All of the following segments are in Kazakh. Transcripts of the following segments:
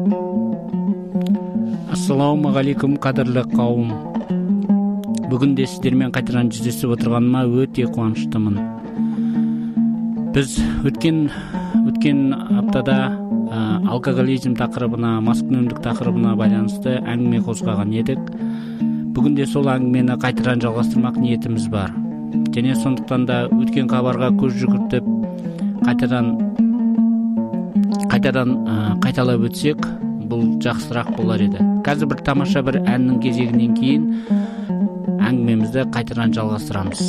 Ассалаумағалейкум, кадірлі қауым. Бүгін де сіздермен қайтадан жүздесіп отырғаныма өте қуаныштымын. Біз өткен аптада алкоголизм тақырыбына, маскүнемдік тақырыбына байланысты әңгіме қозғаған едік. Бүгін де сол әңгімені қайтадан жалғастырмақ ниетіміз бар. Және сондықтан да өткен хабарға көз жүгіртіп, қайталап өтсек, бұл жақсырақ болар еді. Қазір бір тамаша бір әннің кезегінен кейін әңгімемізді қайтадан жалғастырамыз.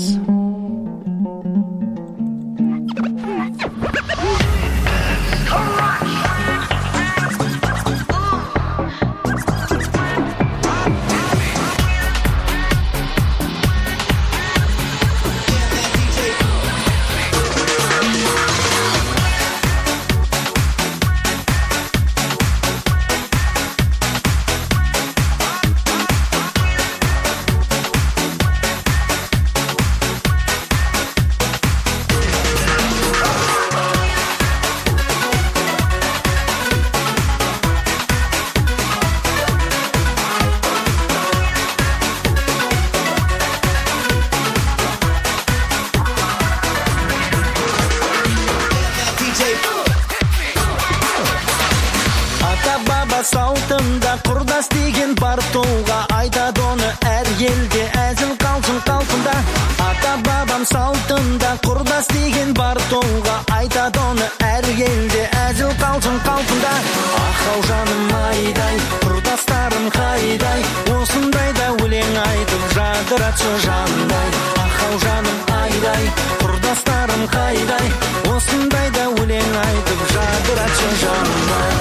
Салтында құрдас деген бар толға, айтады оны әр елде әзіл қалсын қалпында. Ата бабам салтында құрдас деген бар толға, айтады оны әр елде әзіл қалсын қалпында. Ахау жаным айдай, құрдастарым қайдай, осындайда өлең айтып жадыратшы жандай. Ахау жаным айдай, құрдастарым қайдай, осындайда өлең айтып жадыратшы жандай.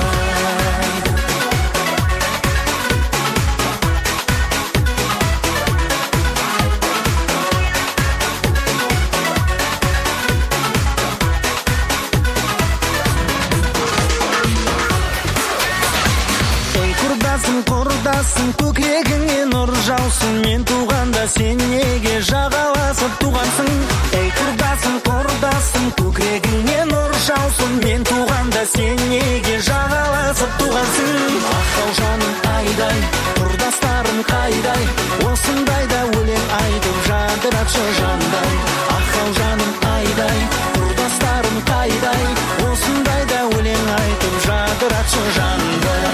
Құрдасым көкірегіңе нұр жаусын, мен туғанда сен неге жағаласып туғансың? Ей құрдасым, көкірегіңе нұр жаусын, мен туғанда сен неге жағаласып туғансың? Ахау жаным айдай, құрдастарым қайдай, осындайда өлең айтып жадыратшы жандай. Ахау жаным айдай, құрдастарым қайдай, осындайда өлең айтып жадыратшы жандай.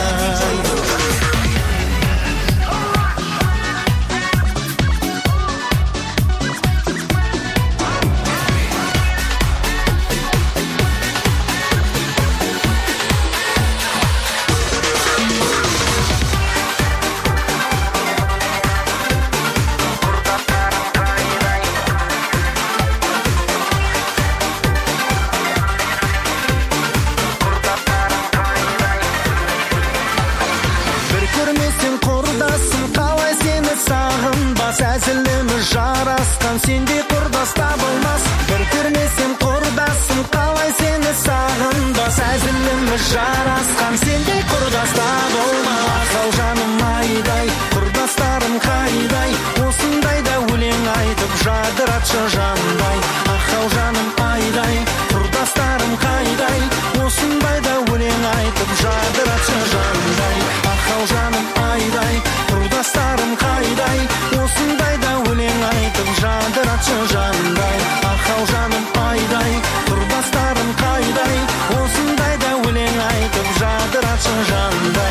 Әзіліміз жарасқан, сендей құрдас табылмас. Бір көрмесем құрдасым, қалай сені сағынбас. Әзіліміз жарасқан, сендей құрдас табылмас. Ахау жаным айдай, құрдастарым қайдай, осындайда өлең айтып жадыратшы жандай. Ахау жаным айдай, құрдастарым қайдай, осындайда өлең айтып жадыратшы жандай. Ахау жаным айдай, құрдастарым қайдай, осындайда өлең айтып жадыратшы жандай. Ахау жаным айдай, құрдастарым қайдай, осындайда өлең айтып жадыратшы жандай.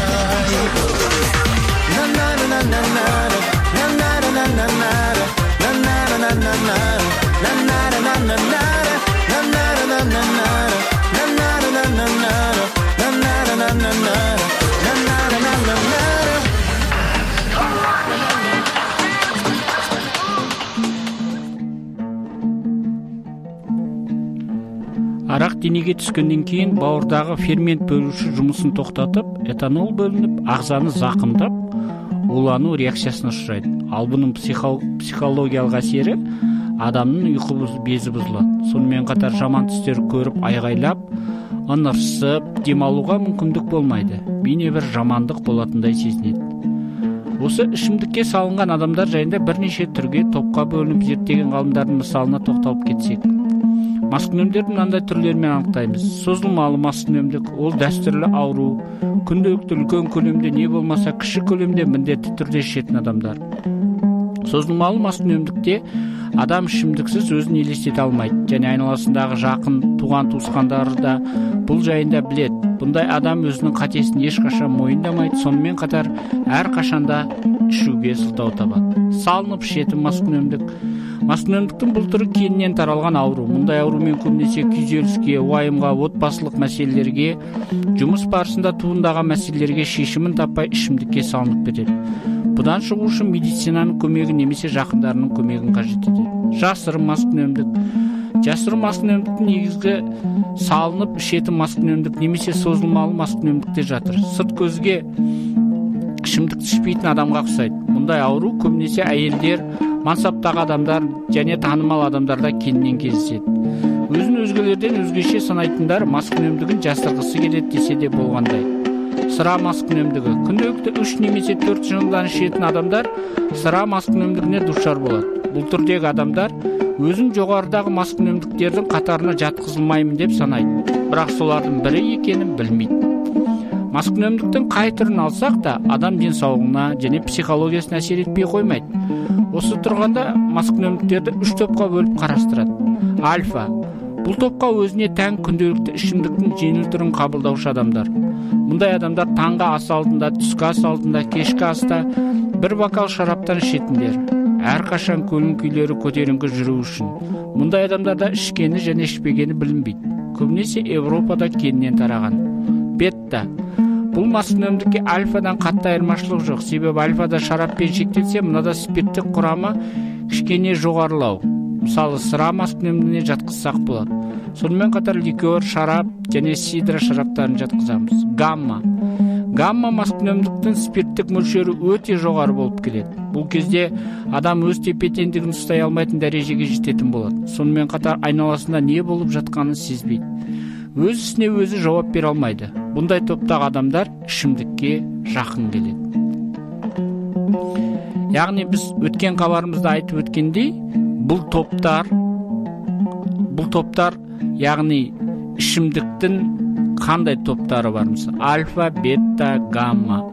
Арақ денеге түскеннен кейін бауырдағы фермент бөлуші жұмысын тоқтатып, этанол бөлініп, ағзаны зақымдап, улану реакциясына ұшырайды. Ал бұның психологиялық әсері адамның ұйқы безі бұзылады. Сонымен қатар жаман түстер көріп айғайлап, ыңырсып, демалуға мүмкіндік болмайды. Бейне бір жамандық болатындай сезінеді. Осы ішімдікке салынған адамдар жайында бірнеше түрге топқа бөлініп зерттеген ғалымдардың мысалына тоқталып кетсек. маскүнемдерді мынандай түрлермен анықтаймыз. Созылмалы маскүнемдік — ол дәстүрлі ауру, күнделікті үлкен көлемде не болмаса кіші көлемде міндетті түрде ішетін адамдар. Созылмалы маскүнемдікте адам ішімдіксіз өзін елестете алмайды, және айналасындағы жақын туған туысқандары да бұл жайында біледі. Бұндай адам өзінің қатесін ешқашан мойындамайды, сонымен қатар әр қашанда ішуге сылтау табады. Салынып ішетін маскүнемдік. Маскүнемдіктің бұл түрі кеңінен таралған ауру. Мұндай аурумен көбінесе күйзеліске, уайымға, отбасылық мәселелерге, жұмыс барысында туындаған мәселелерге шешімін таппай ішімдікке салынып кетеді. Бұдан шығу үшін медицинаның көмегі немесе жақындарының көмегін қажет етеді. Жасырын маскүнемдік. Жасырын маскүнемдіктің негізгі салынып ішетін маскүнемдік немесе созылмалы маскүнемдікте жатыр. Сырт көзге ішімдікті ішпейтін адамға ұқсайды. Мұндай ауру көбінесе әйелдер, мансаптағы адамдар және танымал адамдарда кеңінен кездеседі. Өзін өзгелерден өзгеше санайтындар маскүнемдігін жасырғысы келеді десе де болғандай. Сыра маскүнемдігі. Күнделікті 3 немесе 4 жылдан ішетін адамдар сыра маскүнемдігіне душар болады. Бұл түрдегі адамдар өзін жоғарыдағы маскүнемдіктердің қатарына жатқызылмаймын деп санайды, бірақ солардың бірі екенін білмейді. Маскүнемдіктің қай түрін алсақ та адам денсаулығына және психологиясына әсер етпей қоймайды. Осы тұрғанда маскүнемдіктерді 3 топқа бөліп қарастырады. Альфа. Бұл топқа өзіне тән күнделікті ішімдіктің жеңіл түрін қабылдаушы адамдар. Мұндай адамдар таңғы ас алдында, түскі ас алдында, кешкі аста бір бокал шараптан ішетіндер. Әрқашан көңіл күйлері көтеріңкі жүру үшін. Мұндай адамдарда ішкені және ішпегені білінбейді. Көбінесе Европада кеңінен тараған. Бетта. Бұл маскүнемдікке альфадан қатты айырмашылық жоқ. Себебі альфада шараппен шектелсе, мынада спирттік құрамы кішкене жоғарылау. Мысалы, сыра маскүнемдігіне жатқызсақ болады. Сонымен қатар ликер, шарап және сидра шараптарын жатқызамыз. Гамма. Гамма маскүнемдіктің спирттік мөлшері өте жоғары болып келеді. Бұл кезде адам өз тепе-теңдігін ұстай алмайтын дәрежеге жететін болады. Сонымен қатар айналасында не болып жатқанын сезбейді. Өз ісіне өзі жауап бере алмайды. Бұндай топтағы адамдар ішімдікке жақын келеді. Яғни біз өткен хабарымызда айтып өткендей, бұл топтар яғни ішімдіктің қандай топтары бар? Альфа, бета, гамма.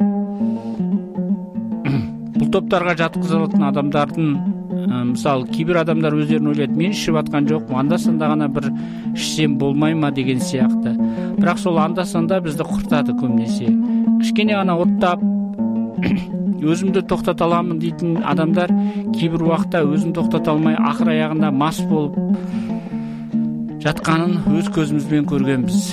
Бұл топтарға жатқызылатын адамдардың, мысалы, кейбір адамдар өздерін ойлайды, мен ішіп атқан жоқ, анда-санда ғана бір ішсем болмай ма деген сияқты. Бірақ сол анда-санда бізді құртады көбінесе. Кішкене ғана оттап, өзімді тоқтата аламын дейтін адамдар кейбір уақытта өзін тоқтата алмай ақыр аяғында мас болып жатқанын өз көзімізбен көргенбіз.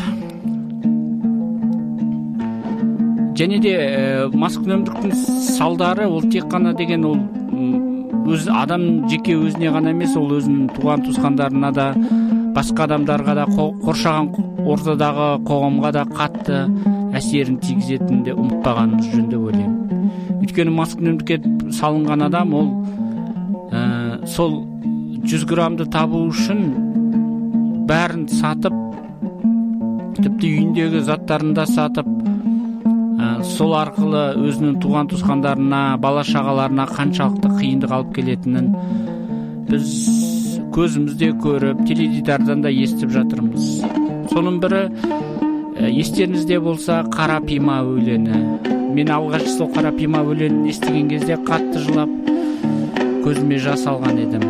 Және де маскүнемдіктің салдары ол тек қана деген ол өз адам жеке өзіне ғана емес, ол өзінің туған туысқандарына да, басқа адамдарға да, қоршаған ортадағы қоғамға да қатты әсерін тигізетінін де ұмытпағанымыз жөн деп ойлаймын. Өйткені маскүнемдікке салынған адам ол сол 100 граммды табу үшін бәрін сатып, тіпті үйіндегі заттарын да сатып, сол арқылы өзінің туған туысқандарына, бала шағаларына қаншалықты қиындық алып келетінін біз көзімізде көріп, теледидардан да естіп жатырмыз. Соның бірі естеріңізде болса Қара пима өлеңі. Мен алғаш сол Қара пима өлеңін естіген кезде қатты жылап, көзіме жас алған едім.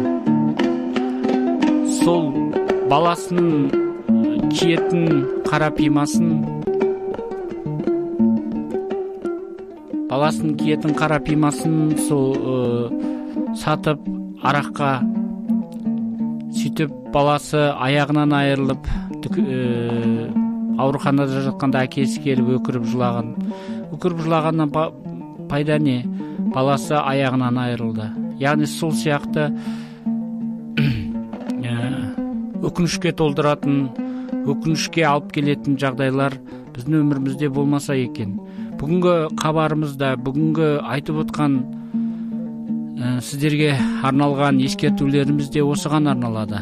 Сол баласының киетін қара пимасын сол сатып араққа, сөйтіп баласы аяғынан айырылып, ауруханада жатқанда әкесі келіп өкіріп жылағаннан пайда не? Баласы аяғынан айырылды. Яғни сол сияқты өкінішке толдыратын, өкінішке алып келетін жағдайлар біздің өмірімізде болмаса екен. Бүгінгі хабарымызда, бүгінгі айтып отқан сіздерге арналған ескертулеріміз де осыған арналады.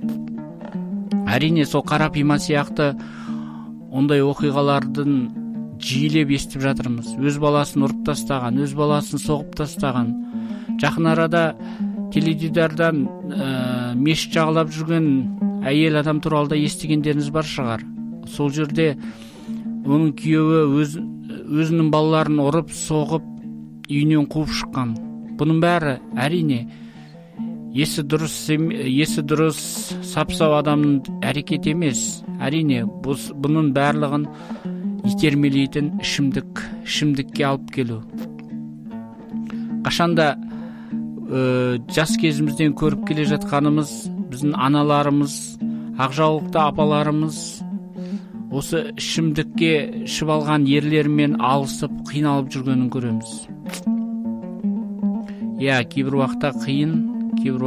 Әрине сол Қара пима сияқты ондай оқиғалардың жиілеп естіп жатырмыз. Өз баласын ұрып тастаған, өз баласын соғып тастаған. Жақын арада теледидардан мешіт жағалап жүрген әйел адам туралы да естігендеріңіз бар шығар. Сол жерде оның күйеуі өзінің балаларын ұрып, соғып, үйінен қуып шыққан. Бұның бәрі әрине есі дұрыс сапсау адамның әрекет емес. Әрине бұның барлығын итермелейтін ішімдікке алып келу. Қашанда жас кезімізден көріп келе жатқанымыз, біздің аналарымыз, ақжаулықты апаларымыз осы ішімдікке ішіп алған ерлермен алысып, қиналып жүргенін көреміз. Кейбір уақытта қиын, кейбір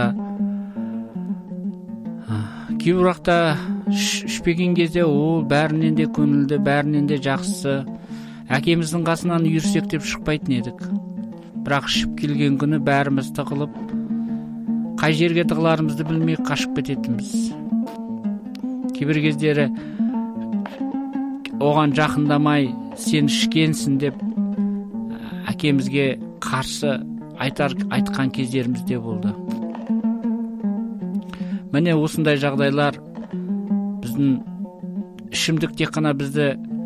уақытта ішпеген кезде ол бәрінен де көңілді, бәрінен де жақсы. Әкеміздің қасынан үйірсектеп шықпайтын едік. Бірақ ішіп келген күні бәріміз тығылып, қай жерге тығыларымызды білмей қашып кететінбіз. Кейбір кездері оған жақындамай, сен ішкенсің деп әкемізге қарсы айтқан кездеріміз де болды. Міне осындай жағдайлар біздің ішімдік тек қана бізді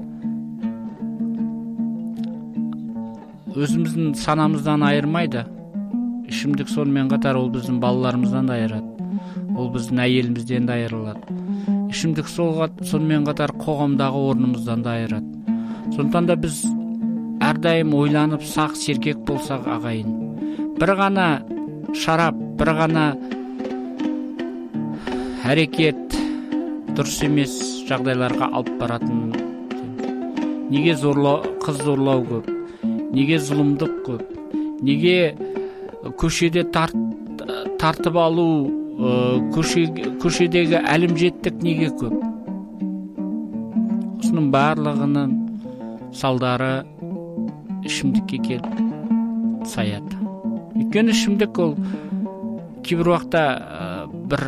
өзіміздің санамыздан айырмайды. Ішімдік сонымен қатар ол біздің балаларымыздан да айырады. Ол біздің әйелімізден де айырылады. Ішімдік сонымен қатар қоғамдағы орнымыздан да айырады. Сондықтан да біз әрдайым ойланып, сақ сергек болсақ ағайын. Бір ғана шарап, бір ғана әрекет дұрыс емес жағдайларға алып баратын. Неге қыз зорлау көп? Неге зұлымдық көп? Неге көшеде тартып алу, көшедегі әлімжеттік неге көп? Осының барлығының салдары ішімдікке келіп саяды. Өйткені ішімдік ол кейбір уақытта бір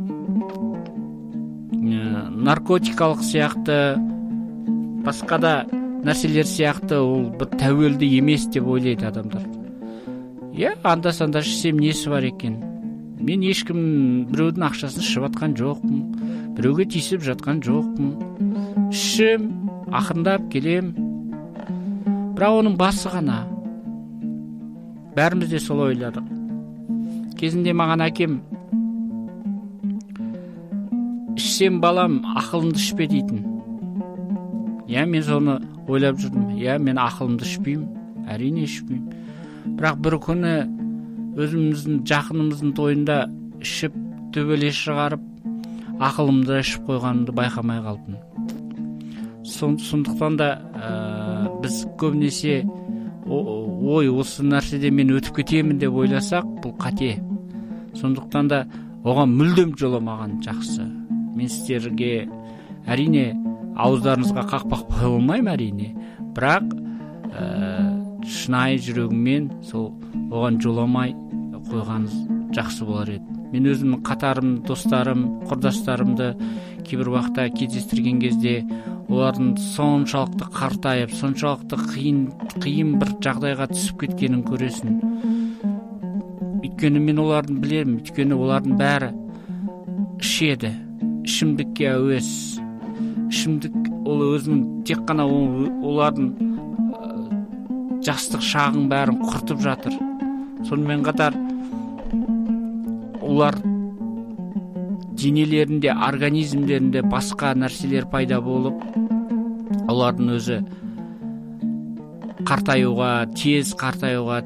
наркотикалық сияқты, басқа да нәрселер сияқты ол бір тәуелді емес деп ойлайды адамдар. Анда-санда ішсем несі бар екен? Мен ешкім біреудің ақшасын ішіп жатқан жоқпын, біреуге тиісіп жатқан жоқпын. Ішім, ақырындап келем. Бірақ оның басы ғана. Бәріміз де солай ойладық. Кезінде маған әкем ішсем балам, ақылымды ішпе дейтін. Мен соны ойлап жүрдім. Мен ақылымды ішпеймін, әрине ішпеймін. Бірақ бір күні өзіміздің жақынымыздың тойында ішіп, төбелес шығарып, ақылымды ішіп қойғанымды байқамай қалдым. Сондықтан да біз көбінесе осы нәрседе мен өтіп кетемін деп ойласақ, бұл қате. Сондықтан да оған мүлдем жоламаған жақсы. Мен сіздерге әрине ауыздарыңызға қақпақ қоя алмаймын, әрине. Бірақ шынайы жүрегіммен сол оған жоламай қойғаныңыз жақсы болар еді. Мен өзімнің қатарым, достарым, құрдастарымды кейбір уақытта кездестірген кезде олардың соншалықты қартайып, соншалықты қиын бір жағдайға түсіп кеткенін көресің. Өйткені мен олардың білемін, өйткені олардың бәрі ішеді, ішімдікке әуес. Ішімдік ол өзінің тек қана олардың жастық шағын бәрін құртып жатыр. Сонымен қатар олар денелерінде, организмдерінде басқа нәрселер пайда болып, олардың өзі тез қартаюға,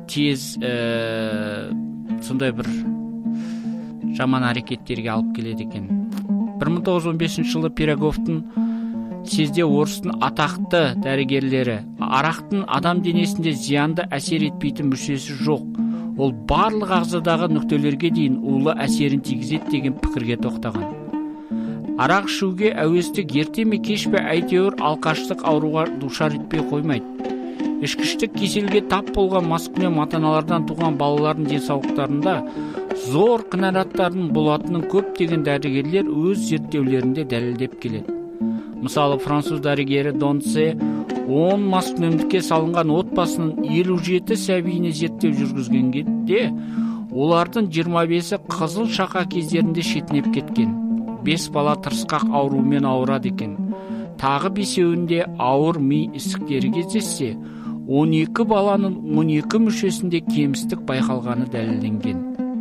сондай бір жаман әрекеттерге алып келеді екен. 1915 жылы Пироговтың съезде орыстың атақты дәрігерлері арақтың адам денесінде зиянды әсер етпейтін мүшесі жоқ, ол барлық ағзадағы нүктелерге дейін улы әсерін тигізеді деген пікірге тоқтаған. Арақ ішуге әуестік ерте ме кеш пе әйтеуір алқаштық ауруға душар етпей қоймайды. Ішкіштік кеселге тап болған маскүнем ата-аналардан туған балалардың денсаулықтарында зор кінәраттардың болатынын көптеген дәрігерлер өз зерттеулерінде дәлелдеп келеді. Мысалы, француз дәрігері Донце 10 маскүнемдікке салынған отбасының 57 сәбиіне зерттеу жүргізгенде, олардың 25-і қызыл шақа кездерінде шетінеп кеткен. 5 бала тырысқақ ауруымен ауырады екен. Тағы 5-еуінде ауыр ми ісіктері кездессе, 12 баланың 12 мүшесінде кемістік байқалғаны дәлелденген.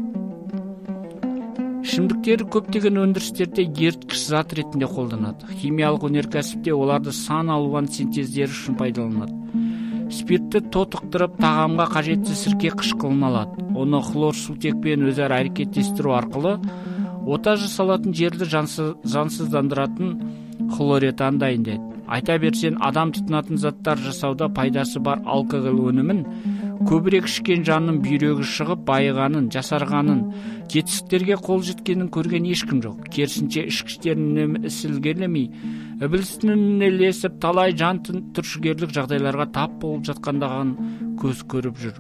Ішімдіктер көптеген өндірістерде еріткіш зат ретінде қолданады. Химиялық өнеркәсіпте оларды сан алуан синтездері үшін пайдаланады. Спиртті тотықтырып, тағамға қажетті сірке қышқылын алады. Оны хлорсутекпен өзара әрекеттестіру арқылы ота жасалатын жерді жансыздандыратын хлоретан дайындайды. Айта берсен, адам тұтынатын заттар жасауда пайдасы бар алкоголь өнімін көбірек ішкен жанның бүйрегі шығып байығанын, жасарғанын, жетістіктерге қол жеткенін көрген ешкім жоқ. Керісінше ішкіштерін ісілгерлемей, ібілістің ілесіп, талай жан түршігерлік жағдайларға тап болып жатқандағын көз көріп жүр.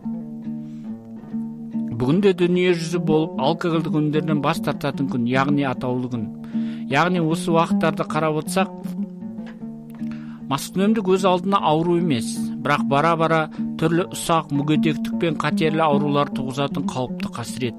Бүгінде дүние жүзі болып алкогольдік өнімдерден бас тартатын күн, яғни атаулы күн. Яғни осы уақыттарды қарап отырсақ, маскүнемдік өз алдына ауру емес, бірақ бара-бара түрлі ұсақ мүгедектік пен қатерлі аурулар туғызатын қауіпті қасірет.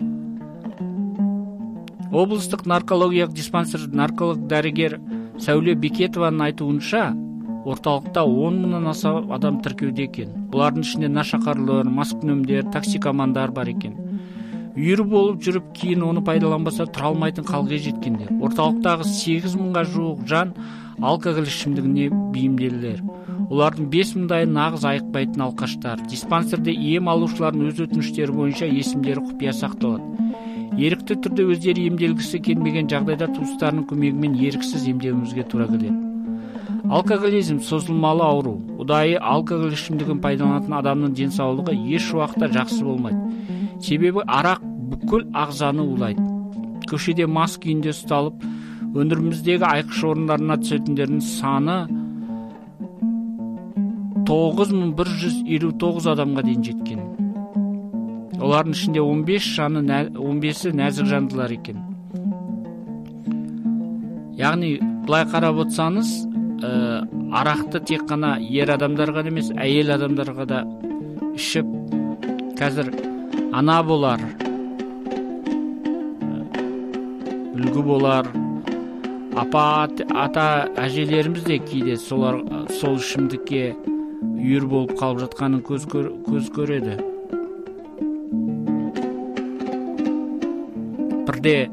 Облыстық наркологиялық диспансер нарколог дәрігер Сәуле Бекетованың айтуынша, орталықта 10 мыңнан аса адам тіркеуде екен. Бұлардың ішінде нашақарлар, маскүнемдер, токсикомандар бар екен. Үйір болып жүріп, кейін оны пайдаланбаса тұра алмайтын халге жеткендер. Орталықтағы 8 мыңға жуық жан алкоголь ішімдігіне бейімделілер. Олардың 5 мыңдайы нағыз айықпайтын алқаштар. Диспансерде ем алушылардың өз өтініштері бойынша есімдері құпия сақталады. Ерікті түрде өздері емделгісі келмеген жағдайда туыстарының көмегімен еріксіз емделуімізге тура келеді. Алкоголизм созылмалы ауру. Ұдайы алкоголь ішімдігін пайдаланатын адамның денсаулығы еш уақытта жақсы болмайды. Себебі арақ бүкіл ағзаны улайды. Көшеде мас күйінде ұсталып, өңіріміздегі айқыш орындарына түсетіндердің саны 9159 адамға дейін жеткен. Олардың ішінде 15-і нәзік жандылар екен. Яғни, былай қарап отырсаңыз, арақты тек қана ер адамдарға емес, әйел адамдарға да ішіп, қазір ана болар, үлгі болар, ата әжелеріміз де кейде сол ішімдікке үйір болып қалып жатқанын көз көреді. Бірде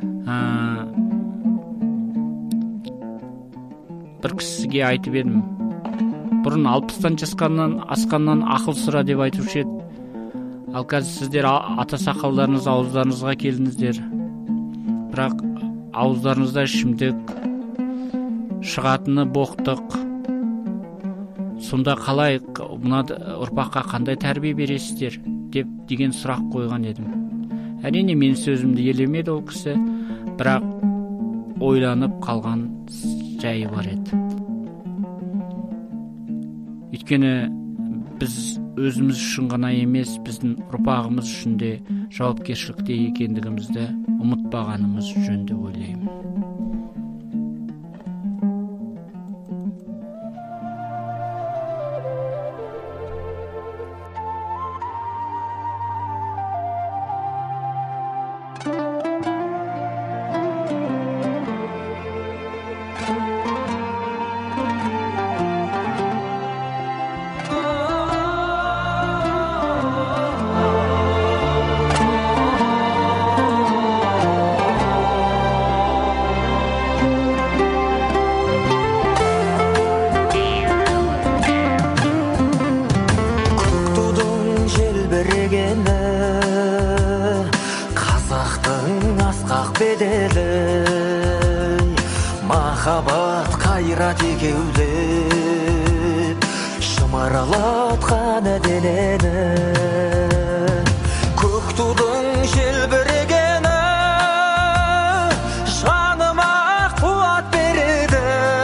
бір кісіге айтып едім, бұрын 60-тан асқаннан ақыл сұра деп айтушы еді. Ал қазір сіздер ата сақалдарыңыз ауыздарыңызға келдіңіздер. Бірақ ауыздарыңызда ішімдік, шығатыны боқтық. Сонда қалай мына ұрпаққа қандай тәрбие бересіздер деген сұрақ қойған едім. Әрине мен сөзімді елемеді ол кісі, бірақ ойланып қалған жайы бар еді. Өйткені біз өзіміз үшін ғана емес, біздің ұрпағымыз үшін де жауапкершілікте екендігімізді ұмытпағанымыз жөн деп ойлаймын. Махаббат қайрат екеулеп шымарлатқан денені, көк тудың желбірегені жаныма қуат береді.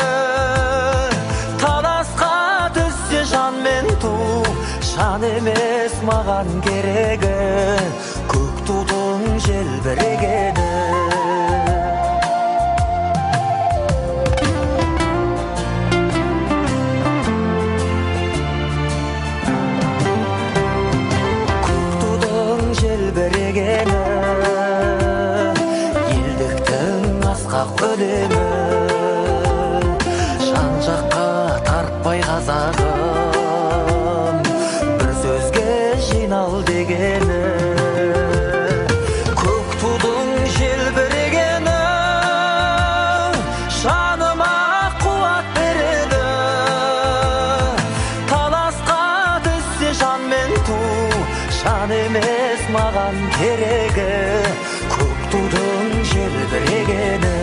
Таласқа түссе жан мен ту, жан емес маған керегі, көк тудың желбірегені. өлеңі, жан жаққа тартпай қазағым, бір сөзге жинал дегені, көк тудың желбірегені жаныма қуат береді, таласқа түссе жан мен ту, жан емес маған керегі, көк тудың желбірегені.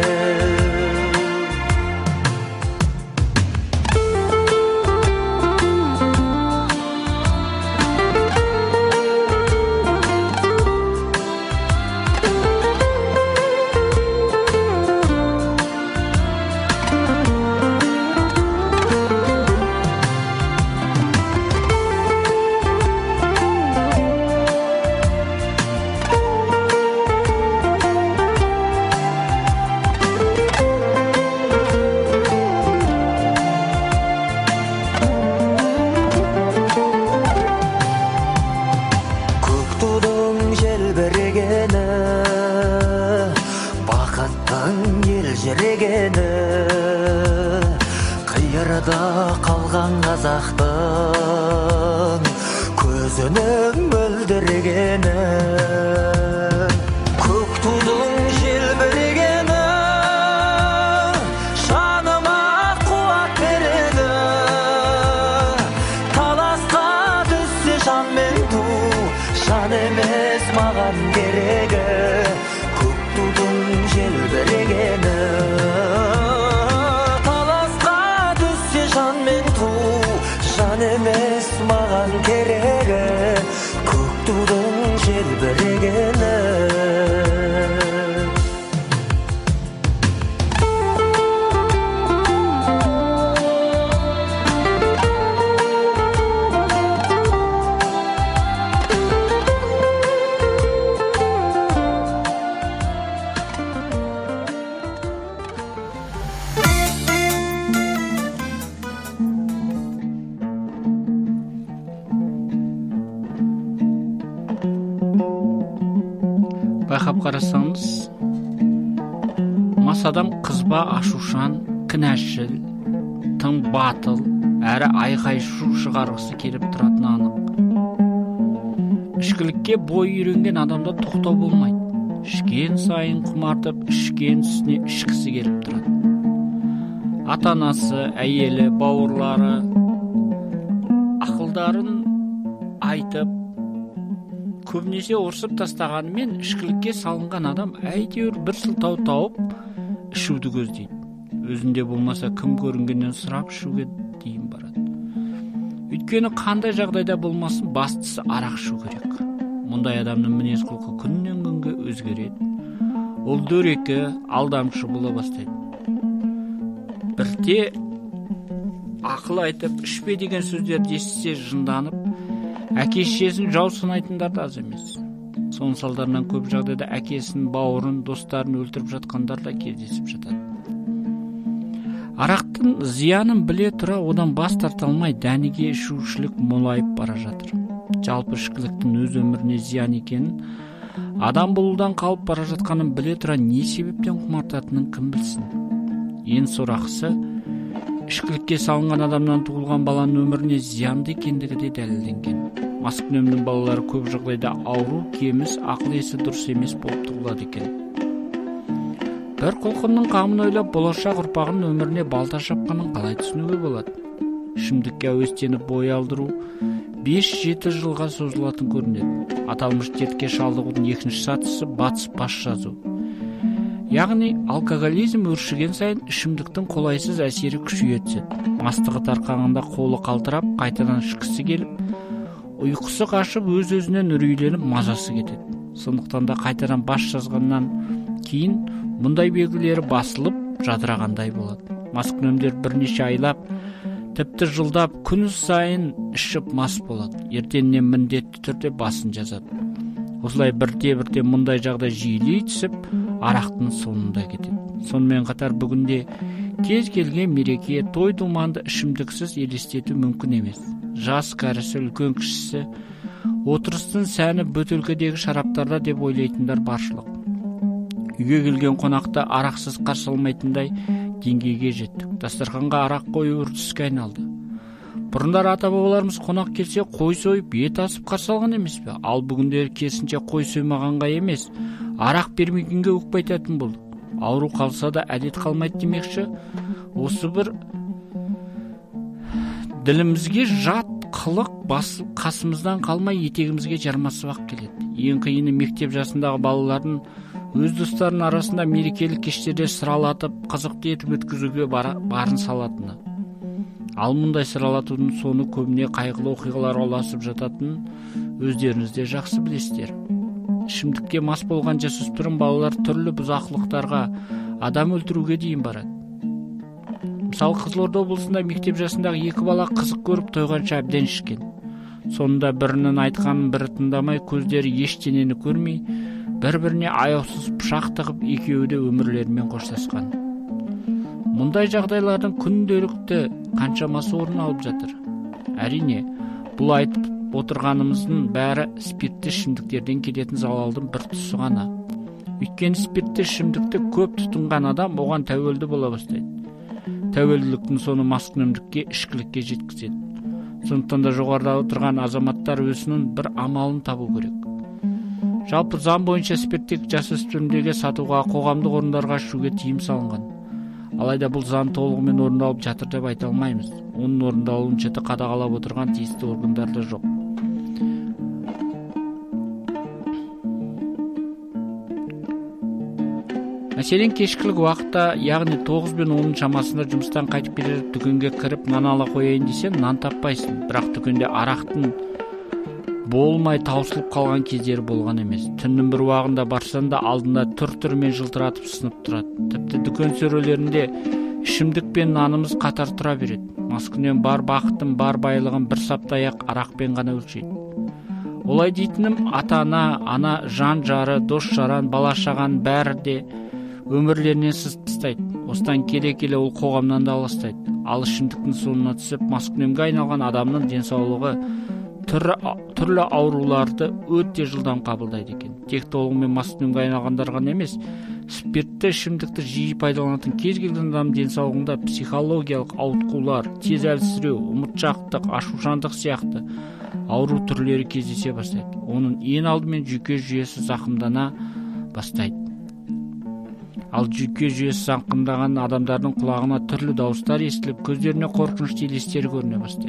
Қиырда қалған қазақтың көзінің мөлдірегені, көк тудың желбірегені жаныма қуат береді, таласқа түссе жан мен ту, жан емес маған керегі, көк тудың желбірегені. Жан емес маған керегі, көк тудың желбірегені. Байқап қарасаңыз, мас адам қызба ашушан, кінәшіл, тым батыл, әрі айқай-шу шығарғысы келіп тұратыны анық. Ішкілікке бой үйренген адамда тоқтау болмайды. Ішкен сайын құмартып, ішкен үстіне ішкісі келіп тұрады. Ата-анасы, әйелі, бауырлары ақылдарын айтып, көбінесе ұрсып тастағанымен ішкілікке салынған адам әйтеуір бір сылтау тауып ішуді көздейді. Өзінде болмаса кім көрінгеннен сұрап ішуге дейін барады. Өйткені қандай жағдайда болмасын бастысы арақ ішу керек. Мұндай адамның мінез-құлқы күннен күнге өзгереді. Ол дөрекі, алдамшы бола бастайды. Бірте ақыл айтып, ішпе деген сөздерді естісе жынданып, әке-шешесін жау санайтындар да аз емес. Соның салдарынан көп жағдайда әкесін, бауырын, достарын өлтіріп жатқандар да кездесіп жатады. Арақтың зиянын біле тұра одан бас тарта алмай дәніге ішушілік молайып бара жатыр. Жалпы ішкіліктің өз өміріне зиян екенін, адам болудан қалып бара жатқанын біле тұра не себептен құмартатынын кім білсін. Ең сорақысы, ішкілікке салынған адамнан туылған баланың өміріне зиянды екендігі де дәлелденген. Маскүнемнің балалары көп жағдайда ауру, кеміс, ақыл-есі дұрыс емес болып туылады екен. Бір құлқынның қамын ойлап, болашақ ұрпағының өміріне балта шапқанын қалай түсінуге болады? Ішімдікке әуестеніп бой алдыру 5-7 жылға созылатын көрінеді. Аталмыш дертке шалдығудың екінші сатысы батыс баш жазу. Яғни алкоголизм өршіген сайын ішімдіктің қолайсыз әсері күшейе түседі. Мастығы тарқағанда қолы қалтырап, қайтадан ішкісі келіп, ұйқысы қашып, өз-өзінен үрейленіп мазасы кетеді. Сондықтан да қайтадан баш жазғаннан кейін мұндай белгілері басылып жадырағандай болады. Маскүнемдер бірнеше айлап, тіпті жылдап, күн сайын ішіп мас болады. Ертеңнен міндетті түрде басын жазады. Осылай бірте-бірте мұндай жағдай жиілей түсіп, арақтың соңында кетеді. Сонымен қатар бүгінде кез келген мереке, той-думанды ішімдіксіз елестету мүмкін емес. Жас кәрісі, үлкен кішісі, отырыстың сәні бөтелкедегі шараптарда деп ойлайтындар баршылық. Үйге келген қонақта арақсыз қарсы алмайтындай деңгейге жеттік. Дастарханға арақ қою үрдіске айналды. Бұрындар ата-бабаларымыз қонақ келсе қой сойып ет асып қарсы алған емес пе? Ал бүгіндері керісінше қой соймағанға емес, арақ бермегенге өкпе айтатын болды. Ауру қалса да әдет қалмайды демекші. Осы бір ділімізге жат қылық басып қасымыздан қалмай етегімізге жармасып-ақ келеді. Ең қиыны мектеп жасындағы балалардың өз достарының арасында мерекелік кештерде сыралатып, қызықты етіп өткізуге барын салатыны. Ал мұндай сыралатудың соны көбіне қайғылы оқиғаларға ұласып жататынын өздеріңіз де жақсы білесіздер. Ішімдікке мас болған жасөспірім балалар түрлі бұзақылықтарға, адам өлтіруге дейін барады. Мысалы, Қызылорда облысында мектеп жасындағы 2 бала қызық көріп тойғанша әбден ішкен. Сонында бірінің айтқанын бірі тыңдамай, көздері ештеңені көрмей, бір-біріне аяусыз пышақ тығып, екеуі де өмірлерімен қоштасқан. Мұндай жағдайлардың күнделікті қаншамасы орын алып жатыр. Әрине, бұл айтып отырғанымыздың бәрі спиртті ішімдіктерден келетін залалдың бір тұсы ғана. Өйткені спиртті ішімдікті көп тұтынған адам оған тәуелді бола бастайды. Тәуелділіктің соны маскүнемдікке, ішкілікке жеткізеді. Сондықтан да жоғарыда отырған азаматтар өзінің бір амалын табу керек. Жалпы заң бойынша спирттік жасөспірімдерге сатуға, қоғамдық орындарға ішуге тыйым салынған. Алайда бұл заң толығымен орындалып жатыр деп айта алмаймыз. Оның орындалуын жіті қадағалап отырған тиісті органдар да жоқ. Мәселен, кешкілік уақытта, яғни 9 пен 10 шамасында жұмыстан қайтып келе дүкенге кіріп нан ала қояйын десең, нан таппайсың. Бірақ дүкенде арақтың болмай таусылып қалған кездері болған емес. Түннің бір уағында барсан да алдында түр-түрмен жылтыратып сынып тұрады. Тіпті дүкен сөрелерінде ішімдік пен нанымыз қатар тұра береді. Маскүнем бар бақытым, бар байлығын бір саптаяқ арақпен ғана өлшейді. Олай дейтінім, ата-ана, ана, жан-жары, дос-жаран, бала-шаған бәрі де өмірлерінен сызып тастайды. Осыдан келе-келе ол қоғамнан да алыстайды. Ал ішімдіктің соңына түсіп, маскүнемге айналған адамның денсаулығы түрлі ауруларды өте жылдам қабылдайды екен. Тек толығымен маскүнемге айналғандар ғана емес, спиртті ішімдікті жиі пайдаланатын кез келген адам денсаулығында психологиялық ауытқулар, тез әлсіреу, ұмытшақтық, ашушаңдық сияқты ауру түрлері кездесе бастайды. Оның ең алдымен жүйке жүйесі зақымдана бастайды. Ал жүйке жүйесі зақымдаған адамдардың құлағына түрлі дауыстар естіліп, көздеріне қорқынышты елестер көріне бастайды.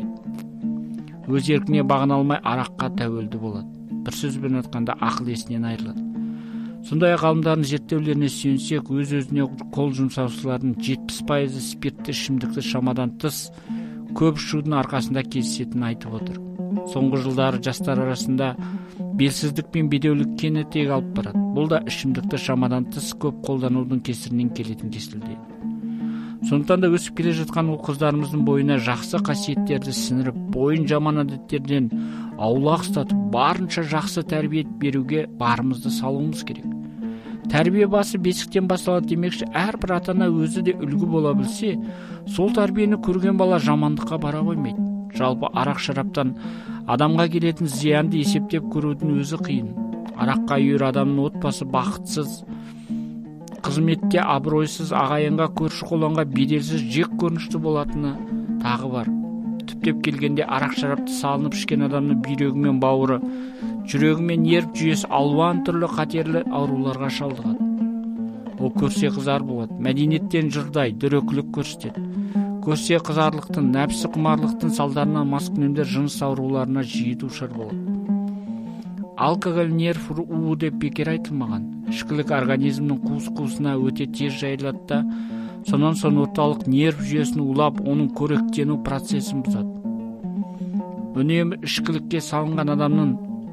Өз еркіне бағына алмай араққа тәуелді болады. Бір сөзбен айтқанда ақыл есінен айырылады. Сондай-ақ ғалымдардың зерттеулеріне сүйенсек, өз-өзіне қол жұмсаушылардың 70% спиртті ішімдікті шамадан тыс көп ішудің арқасында кездесетінін айтып отыр. Соңғы жылдары жастар арасында белсіздік пен бедеулік кең етек алып барады. Бұл да ішімдікті шамадан тыс көп қолданудың кесірінен келетін кесілде. Сондықтан да өсіп келе жатқан ол қыздарымыздың бойына жақсы қасиеттерді сіңіріп, бойын жаман әдеттерден аулақ ұстатып, барынша жақсы тәрбие беруге барымызды салуымыз керек. Тәрбие басы бесіктен басталады демекші, әрбір ата-ана өзі де үлгі бола білсе, сол тәрбиені көрген бала жамандыққа бара қоймайды. Жалпы арақ-шараптан адамға келетін зиянды есептеп көрудің өзі қиын. Араққа үйір адамның отбасы бақытсыз, қызметте абыройсыз, ағайынға, көрші-қолаңға беделсіз, жек көрінішті болатыны тағы бар. Түптеп келгенде арақ-шарапты салынып ішкен адамның бүйрегі мен бауыры, жүрегі мен нерв жүйесі алуан түрлі қатерлі ауруларға шалдығады. Ол көрсе қызар болады, мәдениеттен жұрдай, дөрекілік көрсетеді. Көрсе қызарлықтың, нәпсі құмарлықтың салдарынан маскүнемдер жыныс ауруларына жиі душар болады. Алкоголь нерв уы деп бекер айтылмаған. Ішкілік организмнің қуыс-қуысына өте тез жайылады да, сонан соң орталық нерв жүйесін улап, оның қоректену процесін бұзады. Үнемі ішкілікке салынған адамның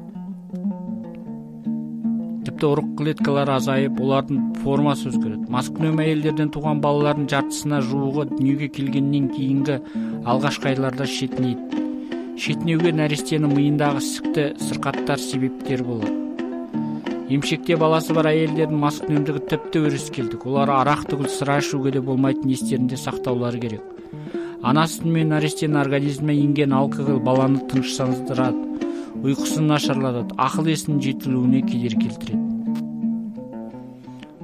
тіпті ұрық клеткалары азайып, олардың формасы өзгереді. Маскүнем әйелдерден туған балалардың жартысына жуығы дүниеге келгеннен кейінгі алғашқы айларда шетінейді. Шетінеуге нәрестенің миындағы ісікті сырқаттар себептер болады. Емшекте баласы бар әйелдердің маскүнемдігі тіпті өрескелдік. Олар арақ түгіл сыра ішуге де болмайтын естерінде сақтаулары керек. Ана сүтімен нәрестенің организміне енген алкоголь баланы тыныштандырады, ұйқысын нашарлатады, ақыл есінің жетілуіне кедергі келтіреді.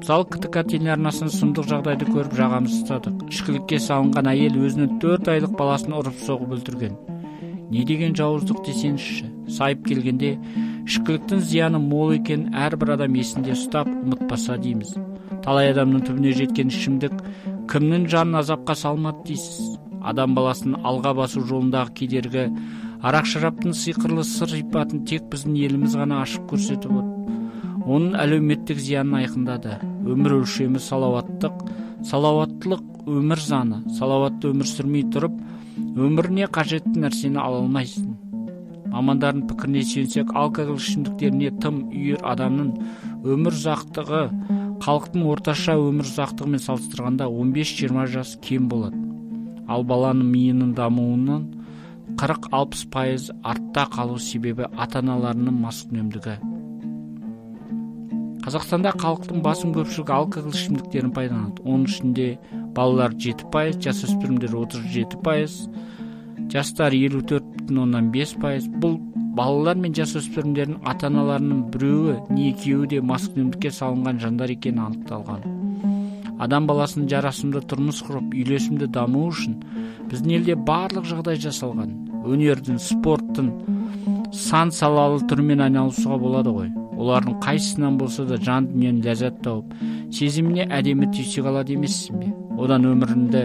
Мысалы, КТК телеарнасын сұмдық жағдайды көріп жағамыз ұстадық. Ішкілікке салынған әйел өзінің 4 айлық баласын ұрып соғып өлтірген. Не деген жауыздық десеңізші. Сайып келгенде ішкіліктің зияны мол екенін әрбір адам есінде ұстап ұмытпаса дейміз. Талай адамның түбіне жеткен ішімдік кімнің жанын азапқа салмады дейсіз. Адам баласының алға басу жолындағы кедергі, арақ шараптың сиқырлы сыр сипатын тек біздің еліміз ғана ашып көрсетіп отыр. Оның әлеуметтік зиянын айқындады. Өмір өлшемі салауаттылық өмір заңы. Салауатты өмір сүрмей тұрып, өміріне қажетті нәрсені ала алмайсың. Мамандардың пікіріне сүйенсек, алкоголь ішімдіктеріне тым үйір адамның өмір ұзақтығы халықтың орташа өмір ұзақтығымен салыстырғанда 15-20 жас кем болады. Ал баланың миының дамуының 40-60% артта қалу себебі ата-аналарының маскүнемдігі. Қазақстанда халықтың басым көпшілігі алкоголь ішімдіктерін пайдаланады. Оның ішінде балалар 7%, жасөспірімдер 37%, жастар 54,5%. Бұл балалар мен жасөспірімдердің ата-аналарының біреуі не екеуі де маскүнемдікке салынған жандар екені анықталған. Адам баласының жарасымды тұрмыс құрып, үйлесімді дамуы үшін біздің елде барлық жағдай жасалған. Өнердің, спорттың сан салалы түрмен айналысуға болады ғой. Олардың қайсысынан болса да жан дүниені ләззат тауып, сезіміне әдемі түйсе қалады емессің бе? Одан өміріңді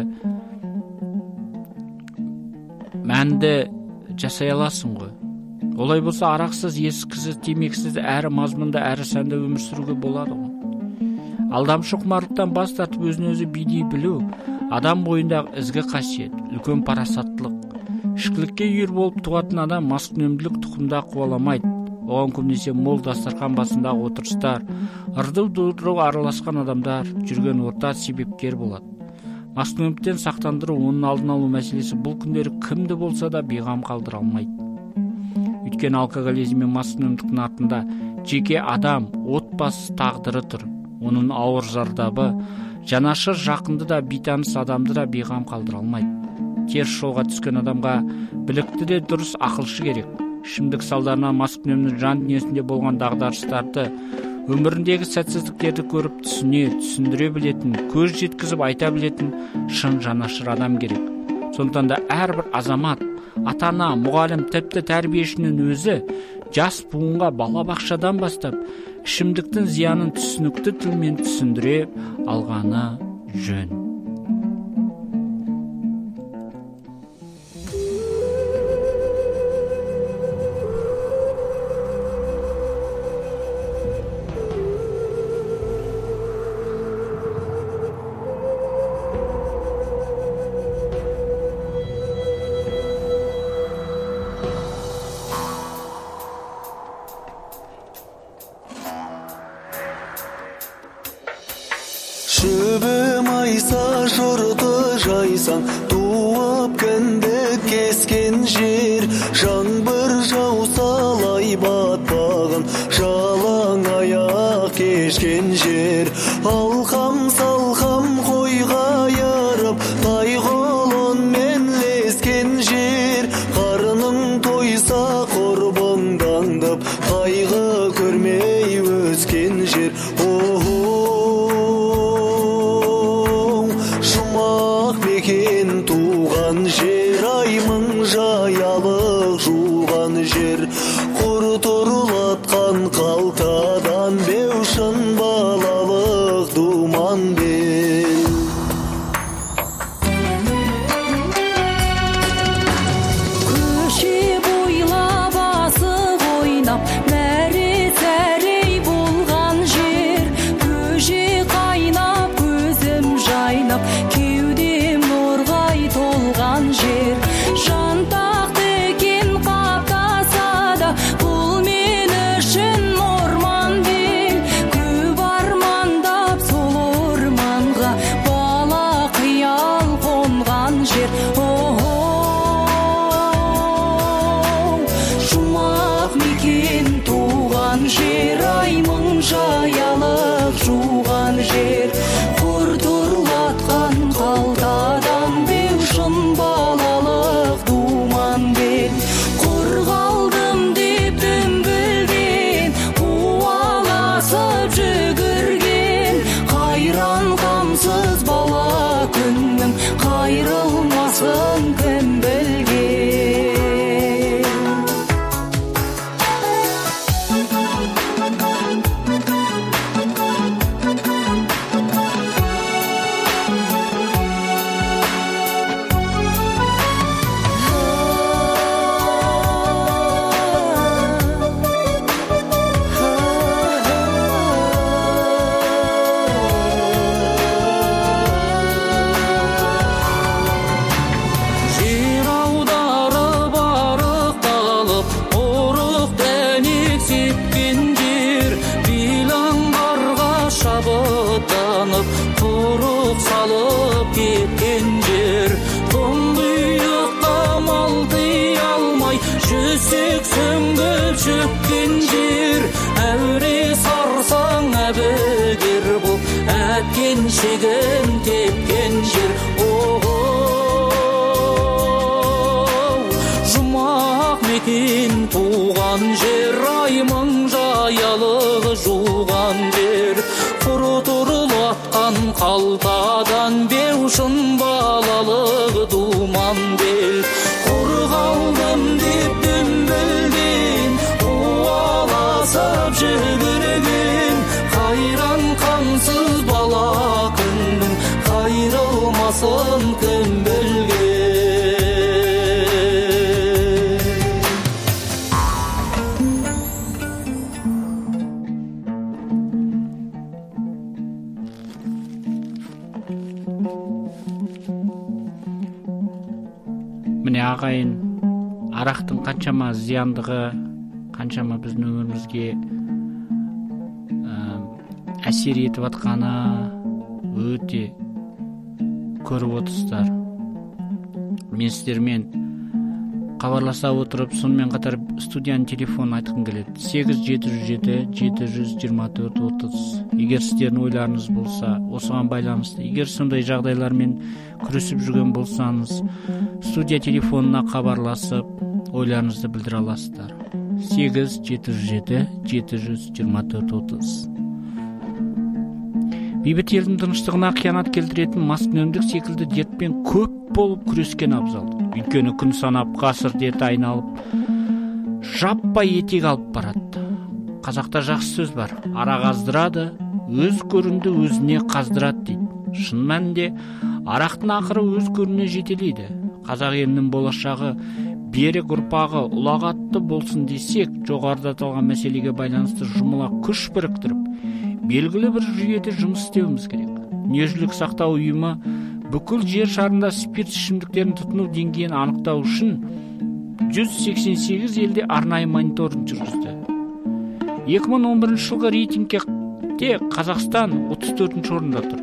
мәнді жасай аласың ғой. Олай болса арақсыз, есіксіз, темекісіз, әрі мазмұнды, әрі сәнді өмір сүруге болады ғой. Алдамшы құмарлықтан бас тартып өзін өзі билей білу адам бойындағы ізгі қасиет, үлкен парасаттылық. Ішкілікке үйір болып туатын адам маскүнемділік тұқымда қуаламайды. Оған көбінесе мол дастархан басындағы отырыстар, ырду-дырду араласқан адамдар жүрген орта себепкер болады. Маскүнемдіктен сақтандыру, оның алдын алу мәселесі бұл күндері кімді болса да бейғам қалдыра алмайды. Өйткені алкоголизм мен маскүнемдіктің артында жеке адам, отбасы тағдыры тұр. Оның ауыр зардабы жанашыр жақынды да, бейтаныс адамды да бейғам қалдыра алмайды. Теріс жолға түскен адамға білікті де дұрыс ақылшы керек. Ішімдік салдарынан маскүнемнің жан дүниесінде болған дағдарыстарды, өміріндегі сәтсіздіктерді көріп түсіндіре білетін, көз жеткізіп айта білетін шын жанашыр адам керек. Сондықтан да әрбір азамат, ата-ана, мұғалім, тіпті тәрбиешінің өзі жас буынға балабақшадан бастап ішімдіктің зиянын түсінікті тілмен түсіндіре алғаны жөн. Шөбім айса жұрты жайсаң, туып кіндік кескен жер, жаңбыр жауса лай батпағын, жалаң аяқ кешкен жер. Алқам салқам қойға ярып, тай қолонмен лескен жер. Қарының тойса құрбыңдаңдып, қайғы көрмей өскен жер. Туған жер, аймың жаялық жуған жер, құр тұрылатқан қалтадан беушін балалық думан бел. Көше бойлап асық ойнап, мәре-сәрей болған жер, көже қайнап, көзім жайнап, толған жер. Жантақты кен қаптаса да, ай жүзсек сөңгіл шөккен жер әуре сарсаң әбігер бұл әткен шегін тепкен жер жұмақ мекен туған жер аймың жаялығы жуған жер құры тұрылатқан қалтадан беушін балалығы думан бел құры қалдым деп дүмбілден қуаласып жүгірген қайран қамсыз бала күннің қайрылмасын кім білген. Міне ағайын, арақтың қаншама зияндығы, қаншама біздің өмірімізге әсер етіп атқаны өте көріп отырсыздар. Мен сіздермен хабарласа отырып, сонымен қатар студияның телефонын айтқым келеді. 8-707-724-30. Егер сіздердің ойларыңыз болса, осыған байланысты, егер сондай жағдайлармен күресіп жүрген болсаңыз, студия телефонына хабарласып, ойларыңызды білдіре аласыздар. 8-707-724-30. Бейбіт елдің тыныштығына қиянат келтіретін маскүнемдік секілді дертпен көп болып күрескен абзал. Өйткені күн санап ғасыр дерті айналып, жаппай етек алып барады. Қазақта жақсы сөз бар: ара қаздырады, өз көрінді өзіне қаздырады дейді. Шын мәнінде арақтың ақыры өз көріне жетелейді. Қазақ елінің болашағы берік ұрпағы ұлағатты болсын десек, жоғарыда аталған мәселеге байланысты жұмыла күш біріктіріп, белгілі бір жүйеде жұмыс істеуіміз керек. Дүниежүзілік сақтау ұйымы бүкіл жер шарында спирт ішімдіктерін тұтыну деңгейін анықтау үшін 188 елде арнайы мониторинг жүргізді. 2011 жылғы рейтингте Қазақстан 34 орында тұр.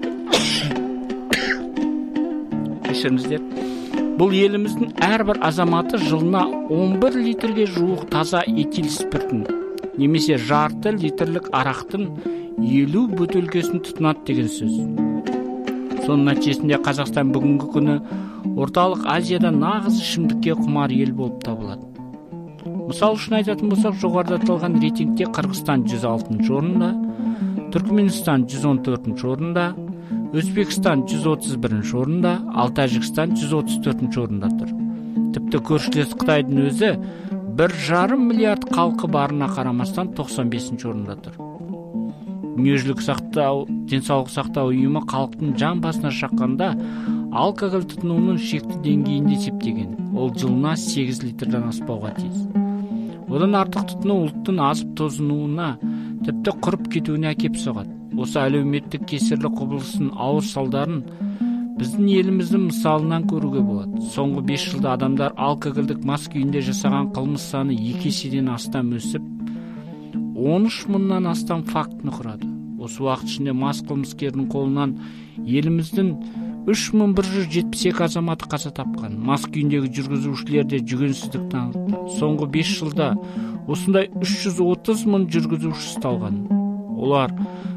Кешіріңіздер. Бұл еліміздің әрбір азаматы жылына 11 литрге жуық таза этил спиртін, немесе жарты литрлік арақтың 50 бөтелкесін тұтынады деген сөз. Соның нәтижесінде Қазақстан бүгінгі күні орталық Азияда нағыз ішімдікке құмар ел болып табылады. Мысал үшін айтатын болсақ, жоғарыда аталған рейтингте Қырғызстан 106 орында, Түркменстан 114 орында, Өзбекстан 131 орында, ал Тәжікстан 134 орында тұр. Тіпті көршілес Қытайдың өзі 1,5 миллиард халқы барына қарамастан 95 орында тұр. Дүниежүзілік денсаулық сақтау ұйымы халықтың жан басына шаққанда алкоголь тұтынуының шекті деңгейінде есептеген. Ол жылына 8 литрден аспауға тиіс. Одан артық тұтыну ұлттың азып тозынуына, тіпті құрып кетуіне әкеп соғады. Осы әлеуметтік кесірлі құбылыстың ауыр салдарын біздің еліміздің мысалынан көруге болады. Соңғы 5 жылда адамдар алкогольдік мас күйінде жасаған қылмыс саны 2 еседен астам өсіп, 13 мыңнан астам фактіні құрады. Осы уақыт ішінде мас қылмыскердің қолынан еліміздің 3172 азаматы қаза тапқан. Мас күйіндегі жүргізушілерде жүгенсіздік танытты. Соңғы 5 жылда осындай 330 мың жүргізуші ұсталған. Олар